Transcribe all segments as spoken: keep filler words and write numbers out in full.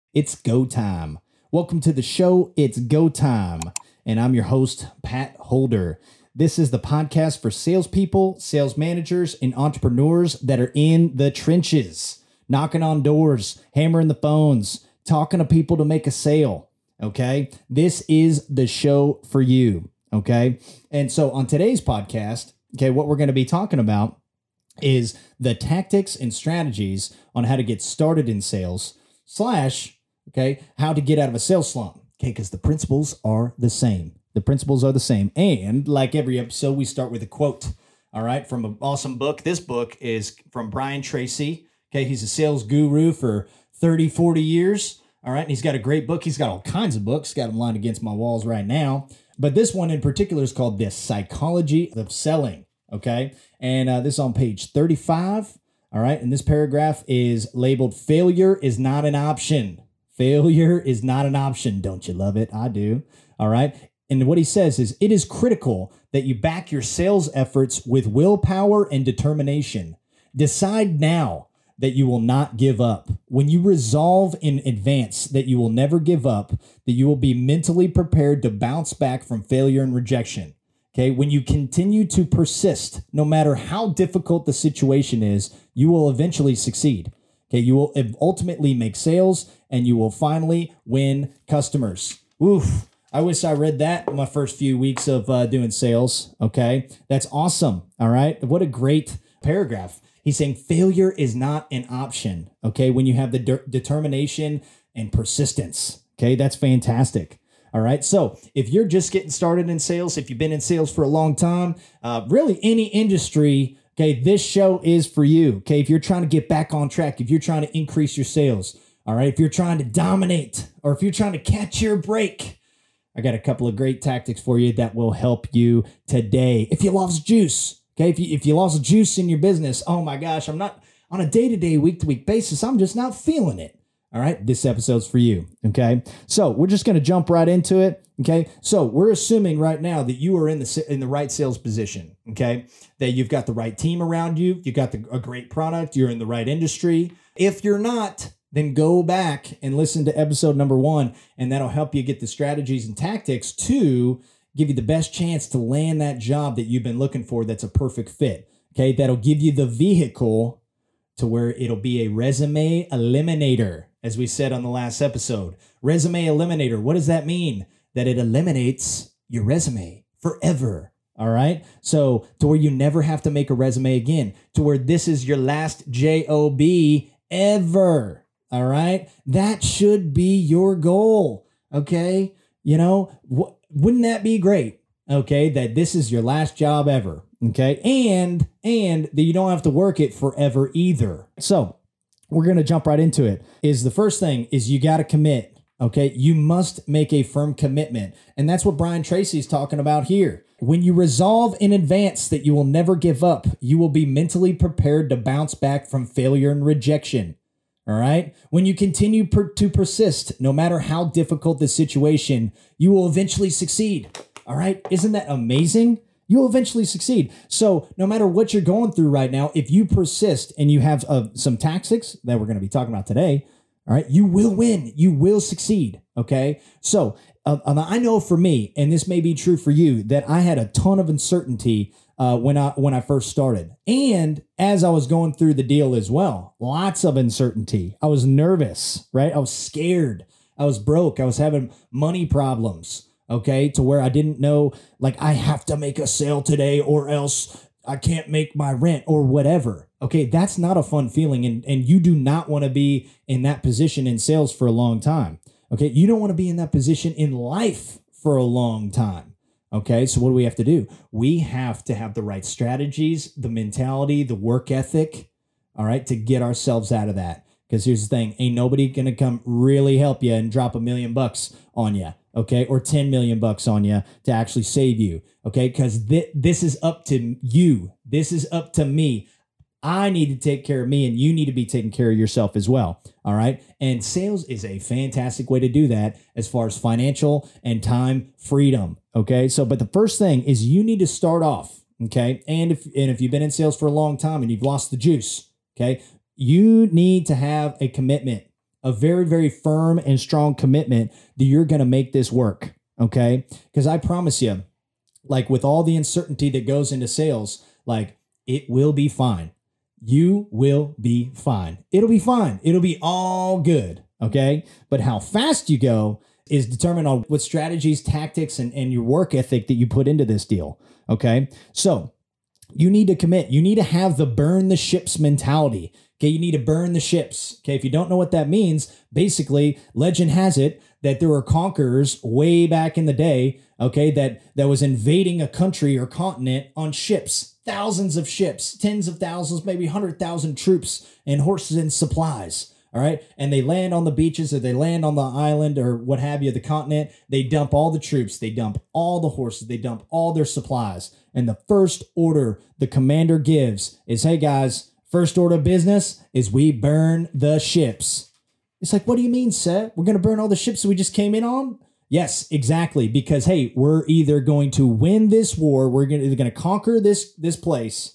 It's go time. Welcome to the show. It's go time. And I'm your host, Pat Holder. This is the podcast for salespeople, sales managers, and entrepreneurs that are in the trenches, knocking on doors, hammering the phones, talking to people to make a sale. Okay. This is the show for you. Okay. And so on today's podcast, okay, what we're going to be talking about is the tactics and strategies on how to get started in sales slash, okay, how to get out of a sales slump. Okay, because the principles are the same. The principles are the same. And like every episode, we start with a quote, all right, from an awesome book. This book is from Brian Tracy. Okay, he's a sales guru for thirty, forty years. All right, and he's got a great book. He's got all kinds of books. Got them lined against my walls right now. But this one in particular is called The Psychology of Selling. Okay, and uh, this is on page thirty-five. All right, and this paragraph is labeled "Failure is not an option." Failure is not an option. Don't you love it? I do. All right. And what he says is, it is critical that you back your sales efforts with willpower and determination. Decide now that you will not give up. When you resolve in advance that you will never give up, that you will be mentally prepared to bounce back from failure and rejection. Okay, when you continue to persist, no matter how difficult the situation is, you will eventually succeed. Okay, you will ultimately make sales and you will finally win customers. Oof, I wish I read that in my first few weeks of uh, doing sales. Okay, that's awesome. All right, what a great paragraph. He's saying failure is not an option. Okay, when you have the de- determination and persistence. Okay, that's fantastic. All right. So if you're just getting started in sales, if you've been in sales for a long time, uh, really any industry, okay, this show is for you. Okay. If you're trying to get back on track, if you're trying to increase your sales, all right, if you're trying to dominate or if you're trying to catch your break, I got a couple of great tactics for you that will help you today. If you lost juice, okay, if you, if you lost juice in your business, oh my gosh, I'm not on a day-to-day, week-to-week basis, I'm just not feeling it. All right, this episode's for you, okay? So we're just going to jump right into it, okay? So we're assuming right now that you are in the in the right sales position, okay? That you've got the right team around you, you've got the, a great product, you're in the right industry. If you're not, then go back and listen to episode number one, and that'll help you get the strategies and tactics to give you the best chance to land that job that you've been looking for that's a perfect fit, okay? That'll give you the vehicle to where it'll be a resume eliminator. As we said on the last episode, resume eliminator. What does that mean? That it eliminates your resume forever. All right. So to where you never have to make a resume again, to where this is your last job ever. All right. That should be your goal. Okay. You know, w- wouldn't that be great? Okay. That this is your last job ever. Okay. And, and that you don't have to work it forever either. So we're going to jump right into it. Is the first thing is you got to commit. Okay. You must make a firm commitment. And that's what Brian Tracy is talking about here. When you resolve in advance that you will never give up, you will be mentally prepared to bounce back from failure and rejection. All right. When you continue per- to persist, no matter how difficult the situation, you will eventually succeed. All right. Isn't that amazing? You'll eventually succeed. So no matter what you're going through right now, if you persist and you have uh, some tactics that we're going to be talking about today, all right, you will win. You will succeed. Okay. So uh, I know for me, and this may be true for you, that I had a ton of uncertainty uh, when I when I first started. And as I was going through the deal as well, lots of uncertainty. I was nervous, right? I was scared. I was broke. I was having money problems. Okay, to where I didn't know, like, I have to make a sale today or else I can't make my rent or whatever. Okay, that's not a fun feeling, and, and you do not want to be in that position in sales for a long time. Okay, you don't want to be in that position in life for a long time. Okay, so what do we have to do? We have to have the right strategies, the mentality, the work ethic, all right, to get ourselves out of that. Because here's the thing, ain't nobody going to come really help you and drop a million bucks on you. Okay, or ten million bucks on you to actually save you. Okay, because th- this is up to you. This is up to me. I need to take care of me, and you need to be taking care of yourself as well. All right. And sales is a fantastic way to do that as far as financial and time freedom. Okay. So, but the first thing is you need to start off. Okay. And if, and if you've been in sales for a long time and you've lost the juice, okay, you need to have a commitment a very, very firm and strong commitment that you're going to make this work. Okay. Because I promise you, like with all the uncertainty that goes into sales, like it will be fine. You will be fine. It'll be fine. It'll be all good. Okay. But how fast you go is determined on what strategies, tactics, and, and your work ethic that you put into this deal. Okay. So you need to commit. You need to have the burn the ships mentality. Okay. You need to burn the ships. Okay. If you don't know what that means, basically legend has it that there were conquerors way back in the day. Okay. That, that was invading a country or continent on ships, thousands of ships, tens of thousands, maybe one hundred thousand troops and horses and supplies. All right. And they land on the beaches or they land on the island or what have you, the continent. They dump all the troops. They dump all the horses. They dump all their supplies. And the first order the commander gives is, hey, guys, first order of business is we burn the ships. It's like, what do you mean, Seth? We're going to burn all the ships that we just came in on? Yes, exactly. Because, hey, we're either going to win this war. We're gonna, either going to conquer this, this place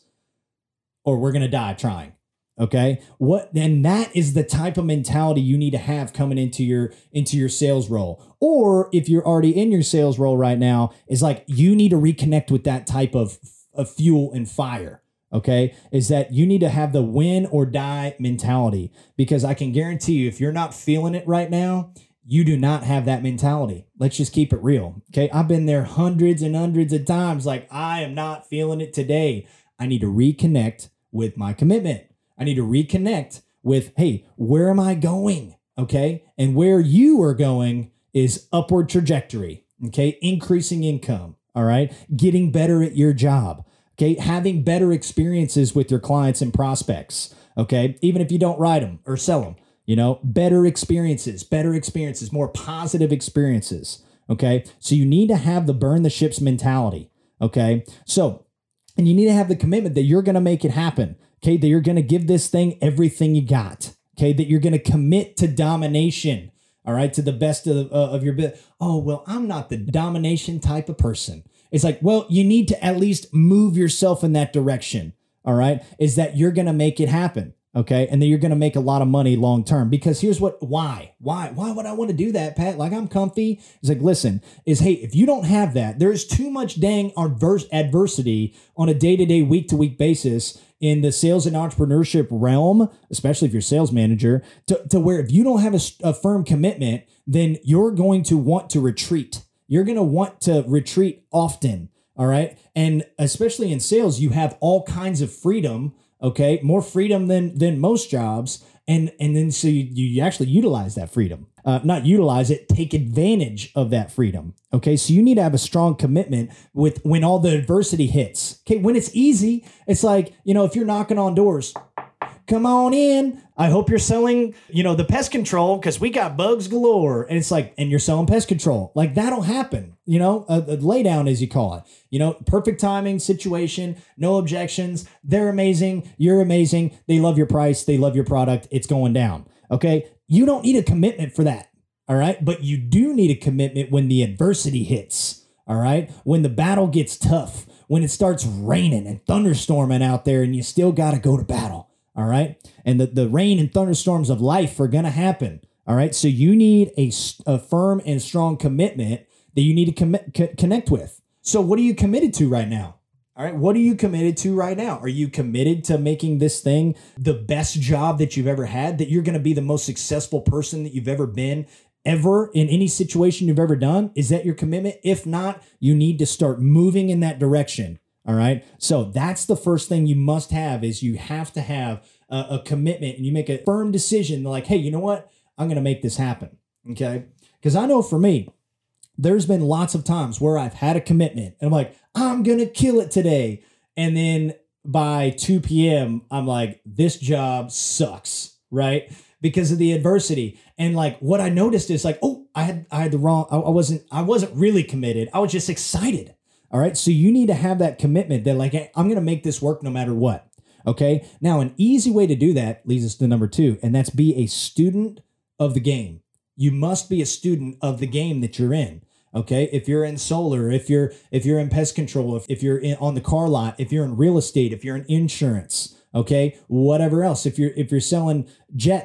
or we're going to die trying. Okay. What and that is the type of mentality you need to have coming into your into your sales role. Or if you're already in your sales role right now, is like you need to reconnect with that type of, of fuel and fire. Okay. Is that you need to have the win or die mentality, because I can guarantee you, if you're not feeling it right now, you do not have that mentality. Let's just keep it real. Okay. I've been there hundreds and hundreds of times. Like, I am not feeling it today. I need to reconnect with my commitment. I need to reconnect with, hey, where am I going? Okay. And where you are going is upward trajectory. Okay. Increasing income. All right. Getting better at your job. Okay. Having better experiences with your clients and prospects. Okay. Even if you don't write them or sell them, you know, better experiences, better experiences, more positive experiences. Okay. So you need to have the burn the ships mentality. Okay. So, and you need to have the commitment that you're going to make it happen. Okay, that you're going to give this thing everything you got. Okay, that you're going to commit to domination. All right, to the best of, uh, of your bit. Oh, well, I'm not the domination type of person. It's like, well, you need to at least move yourself in that direction. All right, is that you're going to make it happen. Okay, and then you're going to make a lot of money long term. Because here's what, why, why, why would I want to do that, Pat? Like, I'm comfy. It's like, listen, is hey, if you don't have that, there's too much dang adverse adversity on a day to day, week to week basis in the sales and entrepreneurship realm, especially if you're a sales manager, to, to where if you don't have a, a firm commitment, then you're going to want to retreat. You're going to want to retreat often. All right. And especially in sales, you have all kinds of freedom. Okay. More freedom than, than most jobs. And, and then so you, you actually utilize that freedom, uh, not utilize it, take advantage of that freedom. Okay. So you need to have a strong commitment with when all the adversity hits. Okay. When it's easy, it's like, you know, if you're knocking on doors, come on in. I hope you're selling, you know, the pest control because we got bugs galore. And it's like, and you're selling pest control. Like that'll happen, you know, a, a lay down as you call it, you know, perfect timing situation, no objections. They're amazing. You're amazing. They love your price. They love your product. It's going down. Okay. You don't need a commitment for that. All right. But you do need a commitment when the adversity hits. All right. When the battle gets tough, when it starts raining and thunderstorming out there and you still got to go to battle. All right. And the, the rain and thunderstorms of life are going to happen. All right. So you need a, a firm and strong commitment that you need to commit, co- connect with. So what are you committed to right now? All right. What are you committed to right now? Are you committed to making this thing the best job that you've ever had, that you're going to be the most successful person that you've ever been ever in any situation you've ever done? Is that your commitment? If not, you need to start moving in that direction. All right. So that's the first thing you must have is you have to have a, a commitment and you make a firm decision like, hey, you know what? I'm going to make this happen. Okay. Because I know for me, there's been lots of times where I've had a commitment and I'm like, I'm going to kill it today. And then by two p.m., I'm like, this job sucks. Right. Because of the adversity. And like what I noticed is like, oh, I had I had the wrong. I, I wasn't I wasn't really committed. I was just excited. All right. So you need to have that commitment that like, hey, I'm going to make this work no matter what. Okay. Now, an easy way to do that leads us to number two, and that's be a student of the game. You must be a student of the game that you're in. Okay. If you're in solar, if you're, if you're in pest control, if, if you're in, on the car lot, if you're in real estate, if you're in insurance, okay, whatever else, if you're, if you're selling jets,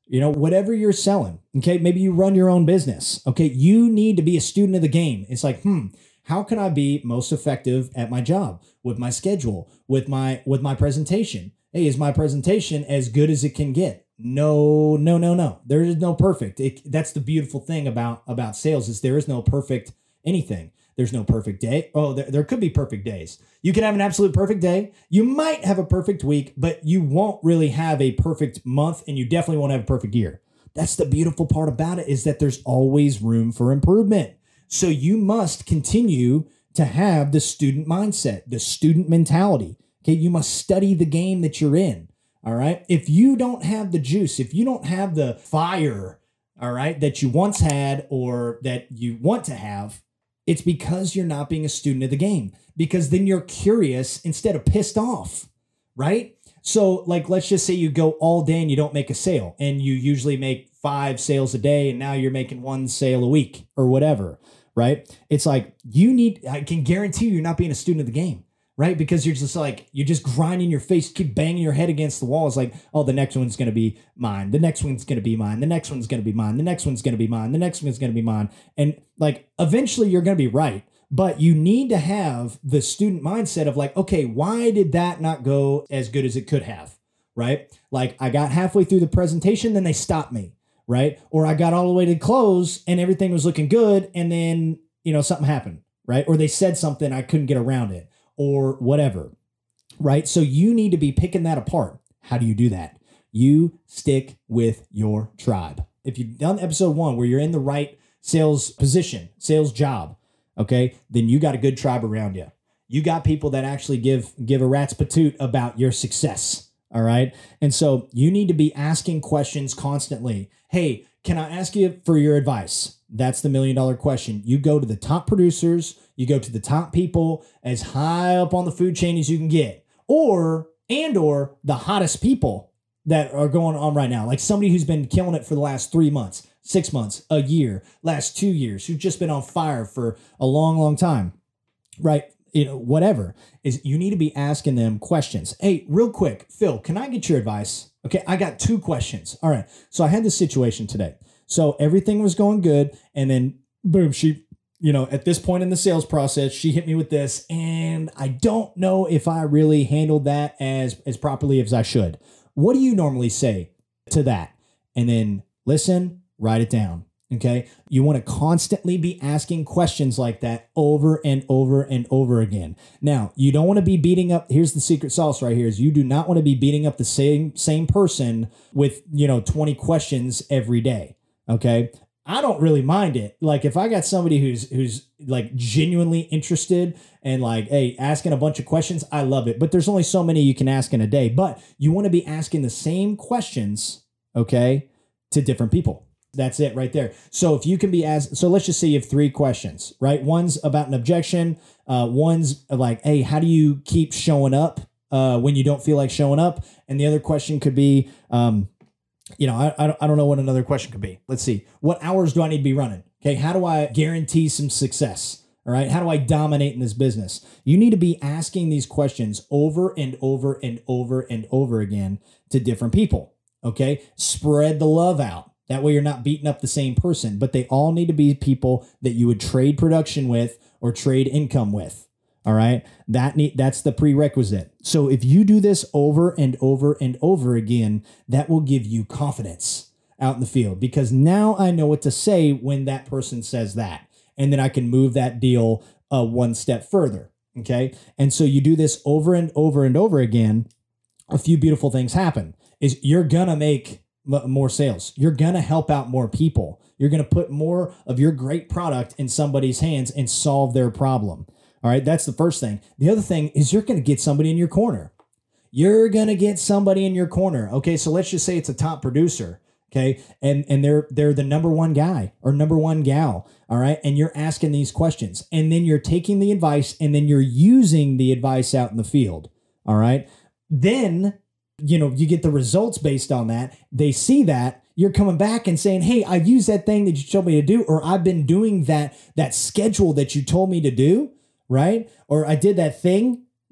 you know, whatever you're selling. Okay. Maybe you run your own business. Okay. You need to be a student of the game. It's like, hmm, how can I be most effective at my job, with my schedule, with my, with my presentation? Hey, is my presentation as good as it can get? No, no, no, no. There is no perfect. It, that's the beautiful thing about, about sales is there is no perfect anything. There's no perfect day. Oh, there, there could be perfect days. You can have an absolute perfect day. You might have a perfect week, but you won't really have a perfect month, and you definitely won't have a perfect year. That's the beautiful part about it, is that there's always room for improvement. So you must continue to have the student mindset, the student mentality. Okay, you must study the game that you're in. All right. If you don't have the juice, if you don't have the fire, all right, that you once had or that you want to have, it's because you're not being a student of the game, because then you're curious instead of pissed off, right? So like, let's just say you go all day and you don't make a sale, and you usually make five sales a day, and now you're making one sale a week or whatever, right? It's like, you need, I can guarantee you you're not being a student of the game, right? Because you're just like, you're just grinding your face, keep banging your head against the wall. It's like, oh, the next one's going to be mine. The next one's going to be mine. The next one's going to be mine. The next one's going to be mine. The next one's going to be mine. And like, eventually you're going to be right. But you need to have the student mindset of like, okay, why did that not go as good as it could have, right? Like, I got halfway through the presentation, then they stopped me, right? Or I got all the way to close and everything was looking good, and then, you know, something happened, right? Or they said something, I couldn't get around it, or whatever, right? So you need to be picking that apart. How do you do that? You stick with your tribe. If you've done episode one where you're in the right sales position, sales job, okay, then you got a good tribe around you. You got people that actually give give a rat's patoot about your success, all right? And so you need to be asking questions constantly. Hey, can I ask you for your advice? That's the million dollar question. You go to the top producers, you go to the top people as high up on the food chain as you can get, or, and or the hottest people that are going on right now. Like somebody who's been killing it for the last three months, six months, a year, last two years, who've just been on fire for a long, long time, right? You know, whatever, is you need to be asking them questions. Hey, real quick, Phil, can I get your advice? Okay, I got two questions. All right. So I had this situation today. So everything was going good. And then boom, she, you know, at this point in the sales process, she hit me with this. And I don't know if I really handled that as, as properly as I should. What do you normally say to that? And then listen, write it down. Okay. You want to constantly be asking questions like that over and over and over again. Now, you don't want to be beating up. Here's the secret sauce right here is you do not want to be beating up the same, same person with, you know, twenty questions every day. Okay. I don't really mind it. Like if I got somebody who's, who's like genuinely interested and like, hey, asking a bunch of questions, I love it. But there's only so many you can ask in a day, but you want to be asking the same questions, okay, to different people. That's it right there. So if you can be asked, so let's just say you have three questions, right? One's about an objection. Uh, one's like, hey, how do you keep showing up uh, when you don't feel like showing up? And the other question could be, um, you know, I, I don't I don't know what another question could be. Let's see. What hours do I need to be running? Okay. How do I guarantee some success? All right. How do I dominate in this business? You need to be asking these questions over and over and over and over again to different people. Okay. Spread the love out. That way you're not beating up the same person, but they all need to be people that you would trade production with or trade income with. All right. That need, that's the prerequisite. So if you do this over and over and over again, that will give you confidence out in the field, because now I know what to say when that person says that, and then I can move that deal uh, one step further. Okay. And so you do this over and over and over again. A few beautiful things happen is you're going to make more sales. You're going to help out more people. You're going to put more of your great product in somebody's hands and solve their problem. All right. That's the first thing. The other thing is you're going to get somebody in your corner. You're going to get somebody in your corner. Okay. So let's just say it's a top producer. Okay. And, and they're, they're the number one guy or number one gal. All right. And you're asking these questions, and then you're taking the advice, and then you're using the advice out in the field. All right. Then, you know, you get the results based on that. They see that you're coming back and saying, hey, I used that thing that you told me to do, or I've been doing that, that schedule that you told me to do. Right. Or I did that thing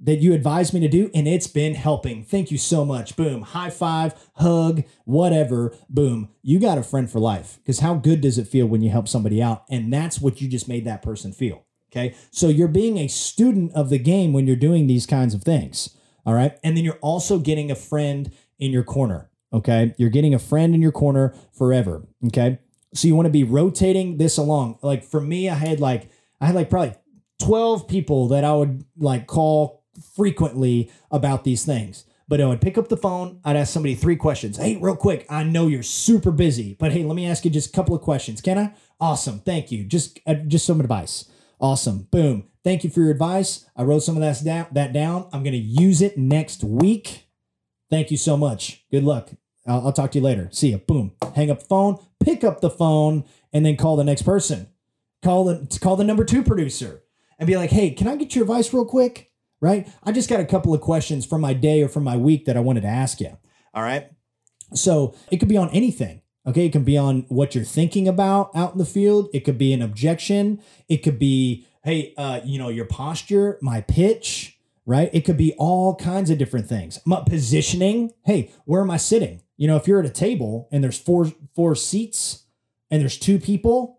that you advised me to do, and it's been helping. Thank you so much. Boom. High five, hug, whatever. Boom. You got a friend for life. Because how good does it feel when you help somebody out? And that's what you just made that person feel. Okay. So you're being a student of the game when you're doing these kinds of things. All right. And then you're also getting a friend in your corner. Okay. You're getting a friend in your corner forever. Okay. So you want to be rotating this along. Like for me, I had like, I had like probably twelve people that I would like call frequently about these things. But I would pick up the phone. I'd ask somebody three questions. Hey, real quick, I know you're super busy, but hey, let me ask you just a couple of questions. Can I? Awesome. Thank you. Just, uh, just some advice. Awesome. Boom. Thank you for your advice. I wrote some of that down. That down. I'm going to use it next week. Thank you so much. Good luck. I'll, I'll talk to you later. See ya. Boom. Hang up the phone, pick up the phone, and then call the next person. Call the, call the number two producer and be like, hey, can I get your advice real quick? Right? I just got a couple of questions from my day or from my week that I wanted to ask you. All right. So it could be on anything. Okay. It can be on what you're thinking about out in the field. It could be an objection. It could be, hey, uh, you know, your posture, my pitch, right? It could be all kinds of different things. My positioning. Hey, where am I sitting? You know, if you're at a table and there's four, four seats and there's two people,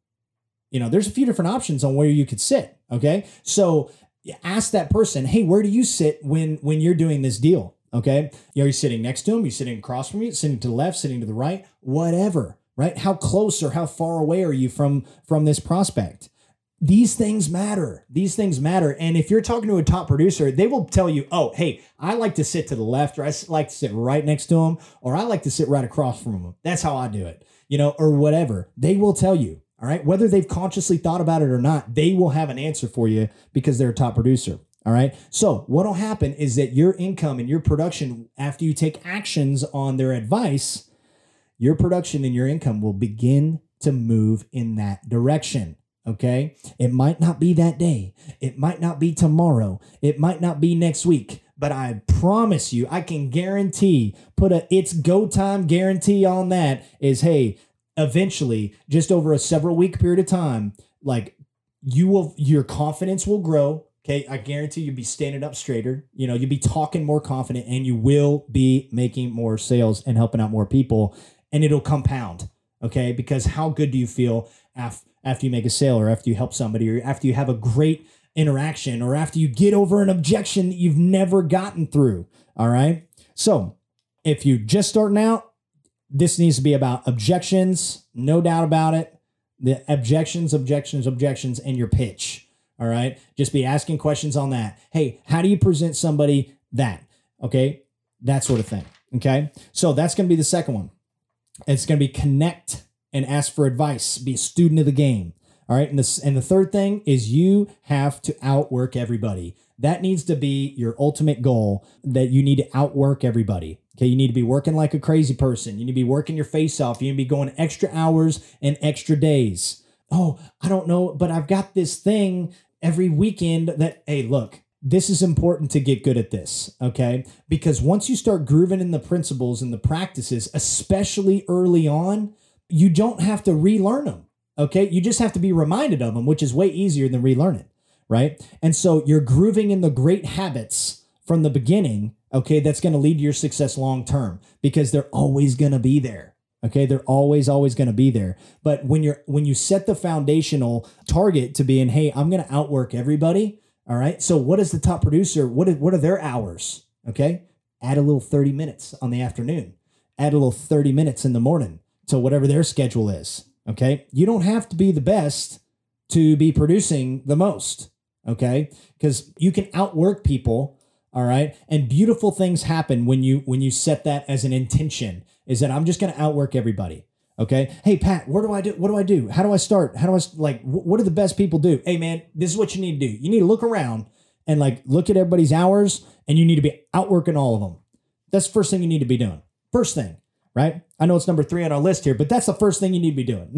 you know, there's a few different options on where you could sit. Okay. So ask that person, hey, where do you sit when, when you're doing this deal? Okay. Are you sitting next to him? Are you sitting across from you? Sitting to the left, sitting to the right, whatever, right? How close or how far away are you from, from this prospect? These things matter. These things matter. And if you're talking to a top producer, they will tell you, oh, hey, I like to sit to the left, or I like to sit right next to him, or I like to sit right across from him. That's how I do it, you know, or whatever. They will tell you. All right. Whether they've consciously thought about it or not, they will have an answer for you because they're a top producer. All right. So what will happen is that your income and your production, after you take actions on their advice, your production and your income will begin to move in that direction. Okay. It might not be that day. It might not be tomorrow. It might not be next week. But I promise you, I can guarantee, put a it's go time guarantee on that is, hey, eventually, just over a several week period of time, like you will, your confidence will grow. Okay. I guarantee you'll be standing up straighter. You know, you'll be talking more confident and you will be making more sales and helping out more people, and it'll compound. Okay. Because how good do you feel after, after you make a sale, or after you help somebody, or after you have a great interaction, or after you get over an objection that you've never gotten through? All right. So if you're just starting out, this needs to be about objections, no doubt about it. The objections, objections, objections, and your pitch. All right. Just be asking questions on that. Hey, how do you present somebody that? Okay. That sort of thing. Okay. So that's going to be the second one. It's going to be connect and ask for advice. Be a student of the game. All right. And this, and the third thing is you have to outwork everybody. That needs to be your ultimate goal, that you need to outwork everybody. Okay, you need to be working like a crazy person. You need to be working your face off. You need to be going extra hours and extra days. Oh, I don't know, but I've got this thing every weekend that, hey, look, this is important to get good at this, okay? Because once you start grooving in the principles and the practices, especially early on, you don't have to relearn them, okay? You just have to be reminded of them, which is way easier than relearning, right? And so you're grooving in the great habits from the beginning. Okay, that's going to lead to your success long term, because they're always going to be there. Okay, they're always, always going to be there. But when you're when you set the foundational target to being, hey, I'm going to outwork everybody. All right. So what is the top producer? What is, what are their hours? Okay, add a little thirty minutes on the afternoon. Add a little thirty minutes in the morning to whatever their schedule is. Okay, you don't have to be the best to be producing the most. Okay, because you can outwork people. All right. And beautiful things happen when you when you set that as an intention, is that I'm just going to outwork everybody. Okay. Hey, Pat, what do I do? What do I do? How do I start? How do I like, what do the best people do? Hey, man, this is what you need to do. You need to look around and like look at everybody's hours, and you need to be outworking all of them. That's the first thing you need to be doing. First thing, right? I know it's number three on our list here, but that's the first thing you need to be doing.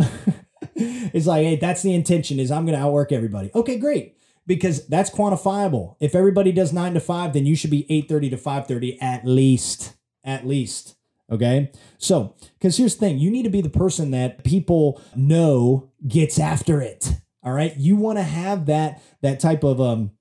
It's like, hey, that's the intention, is I'm going to outwork everybody. Okay, great. Because that's quantifiable. If everybody does nine to five, then you should be eight thirty to five thirty at least, at least. Okay. So, because here's the thing, you need to be the person that people know gets after it. All right. You want to have that, that type of, um,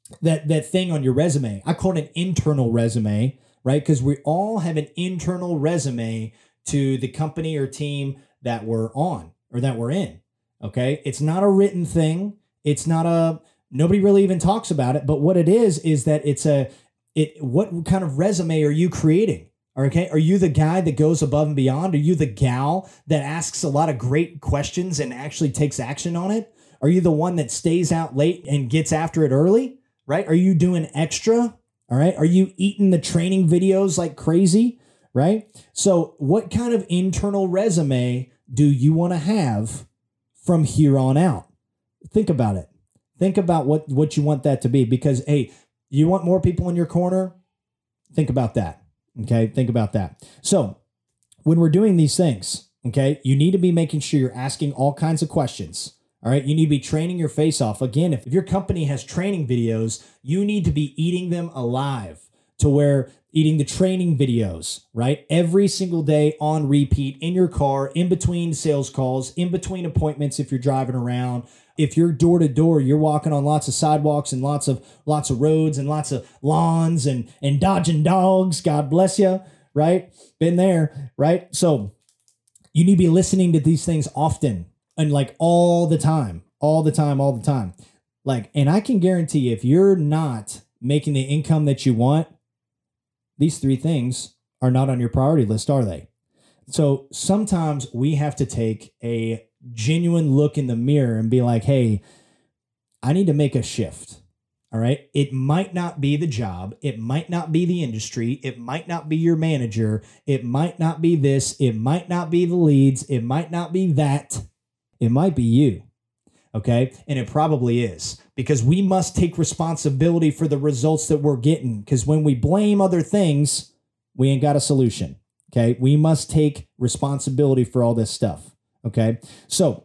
that that thing on your resume. I call it an internal resume, right? Because we all have an internal resume to the company or team that we're on or that we're in. Okay. It's not a written thing. It's not a, nobody really even talks about it. But what it is, is that it's a, it, what kind of resume are you creating? Okay. Are you the guy that goes above and beyond? Are you the gal that asks a lot of great questions and actually takes action on it? Are you the one that stays out late and gets after it early? Right? Are you doing extra? All right. Are you eating the training videos like crazy? Right? So what kind of internal resume do you want to have from here on out? Think about it. Think about what, what you want that to be, because, hey, you want more people in your corner? Think about that. Okay. Think about that. So when we're doing these things, okay, you need to be making sure you're asking all kinds of questions. All right. You need to be training your face off. Again, if, if your company has training videos, you need to be eating them alive, to where eating the training videos, right? Every single day on repeat in your car, in between sales calls, in between appointments. If you're driving around, if you're door to door, you're walking on lots of sidewalks and lots of, lots of roads and lots of lawns and, and dodging dogs. God bless you. Right. Been there. Right. So you need to be listening to these things often. And like all the time, all the time, all the time. Like, and I can guarantee you, if you're not making the income that you want, these three things are not on your priority list, are they? So sometimes we have to take a genuine look in the mirror and be like, hey, I need to make a shift. All right. It might not be the job. It might not be the industry. It might not be your manager. It might not be this. It might not be the leads. It might not be that. It might be you, okay? And it probably is, because we must take responsibility for the results that we're getting, because when we blame other things, we ain't got a solution, okay? We must take responsibility for all this stuff, okay? So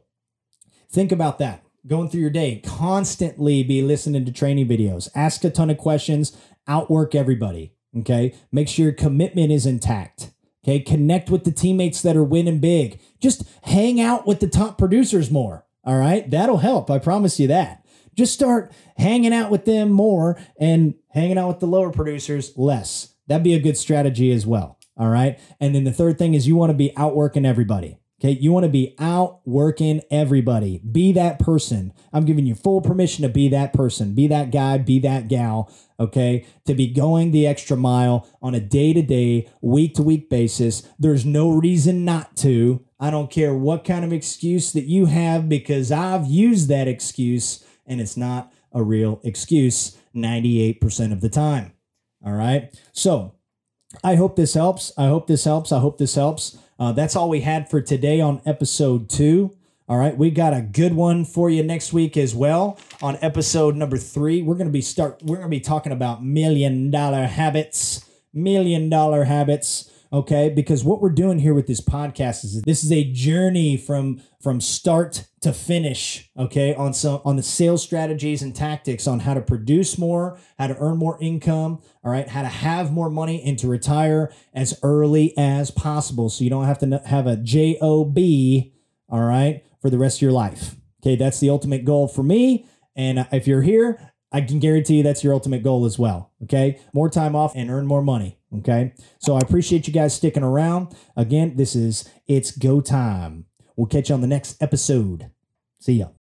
think about that. Going through your day, constantly be listening to training videos, ask a ton of questions, outwork everybody, okay? Make sure your commitment is intact. Okay, connect with the teammates that are winning big. Just hang out with the top producers more. All right, that'll help. I promise you that. Just start hanging out with them more and hanging out with the lower producers less. That'd be a good strategy as well. All right. And then the third thing is you want to be outworking everybody. Okay, you want to be outworking everybody. Be that person. I'm giving you full permission to be that person. Be that guy, be that gal, okay? To be going the extra mile on a day-to-day, week-to-week basis. There's no reason not to. I don't care what kind of excuse that you have, because I've used that excuse, and it's not a real excuse ninety-eight percent of the time, all right? So I hope this helps. I hope this helps. I hope this helps. Uh, that's all we had for today on episode two. All right, we got a good one for you next week as well. On episode number three, we're gonna be start. We're gonna be talking about million dollar habits, million dollar habits. Okay, because what we're doing here with this podcast is this is a journey from from start to finish. Okay, on some on the sales strategies and tactics on how to produce more, how to earn more income. All right, how to have more money and to retire as early as possible, so you don't have to have a job. All right, for the rest of your life. Okay, that's the ultimate goal for me. And if you're here, I can guarantee you that's your ultimate goal as well. Okay, more time off and earn more money. Okay, so I appreciate you guys sticking around. Again, this is It's Go Time. We'll catch you on the next episode. See ya.